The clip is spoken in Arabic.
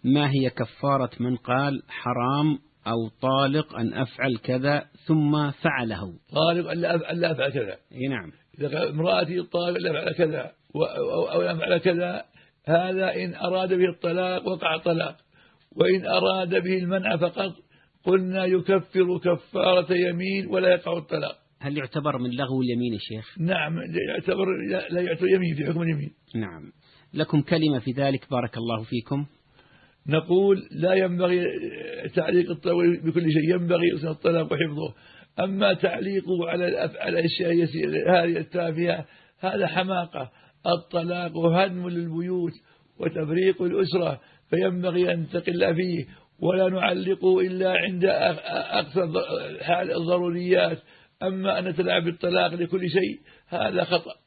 ما هي كفارة من قال حرام أو طالق أن أفعل كذا ثم فعله؟ طالق ألا أفعل كذا. نعم. إذا امرأتي طالق ألا أفعل كذا أو أفعل كذا، هذا إن أراد به الطلاق وقع طلاق، وإن أراد به المنع فقط قلنا يكفر كفارة يمين ولا يقع الطلاق. هل يعتبر من لغو اليمين يا شيخ؟ نعم يعتبر، لا يعتبر يمين في حكم اليمين. نعم. لكم كلمة في ذلك بارك الله فيكم. نقول لا ينبغي تعليق الطلاق بكل شيء، ينبغي حسن الطلاق وحفظه. أما تعليقه على الأشياء هذه التافهة هذا حماقة. الطلاق هدم للبيوت وتفريق الأسرة، فينبغي أن تقل فيه، ولا نعلقه إلا عند أقصى الضروريات. أما أن نتلاعب بالطلاق لكل شيء هذا خطأ.